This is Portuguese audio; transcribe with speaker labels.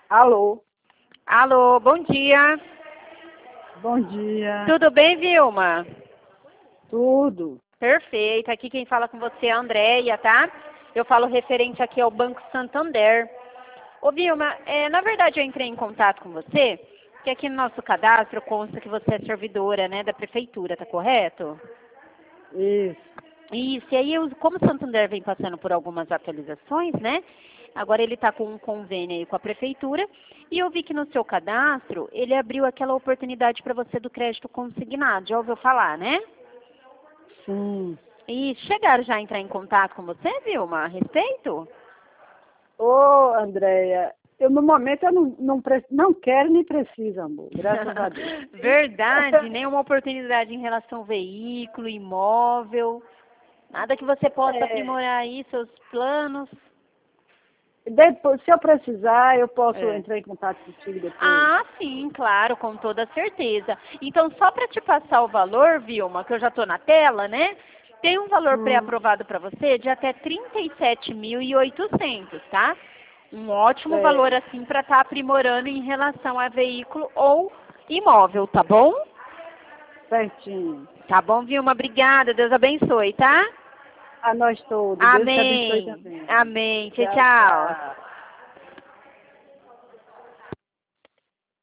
Speaker 1: Alô,
Speaker 2: Alô, bom dia.
Speaker 1: bom dia.
Speaker 2: Tudo bem, Vilma?
Speaker 1: Tudo?
Speaker 2: Perfeito. Aqui quem fala com você é a Andréia, tá? Eu falo referente aqui ao Banco Santander. Ô, Vilma, na verdade eu entrei em contato com você, porque aqui no nosso cadastro consta que você é servidora, né, da prefeitura, tá correto?
Speaker 1: Isso.
Speaker 2: Isso, e aí, como o Santander vem passando por algumas atualizações, né? Agora ele está com um convênio aí com a prefeitura, e eu vi que no seu cadastro ele abriu aquela oportunidade para você do crédito consignado. Já ouviu falar, né?
Speaker 1: Sim.
Speaker 2: E chegaram já a entrar em contato com você, Vilma, a respeito?
Speaker 1: Ô, Andréia, eu no momento eu não quero nem preciso, amor. Graças a Deus.
Speaker 2: Verdade, nenhuma oportunidade em relação ao veículo, imóvel, nada que você possa aprimorar aí seus planos.
Speaker 1: Depois, se eu precisar, eu posso
Speaker 2: É.
Speaker 1: entrar em contato contigo depois.
Speaker 2: Ah, sim, claro, com toda certeza. Então, só para te passar o valor, Vilma, que eu já estou na tela, né? Tem um valor
Speaker 1: Hum,
Speaker 2: pré-aprovado para você de até 37.800, tá? Um ótimo valor,
Speaker 1: certo.
Speaker 2: assim, para estar aprimorando em relação a veículo ou imóvel, tá bom?
Speaker 1: Certinho.
Speaker 2: Tá bom, Vilma? Obrigada. Deus abençoe, tá?
Speaker 1: A nós todos. Deus te abençoe
Speaker 2: Amém.
Speaker 1: também.
Speaker 2: Amém. Tchau,
Speaker 1: Tchau,
Speaker 2: tchau.
Speaker 1: tchau.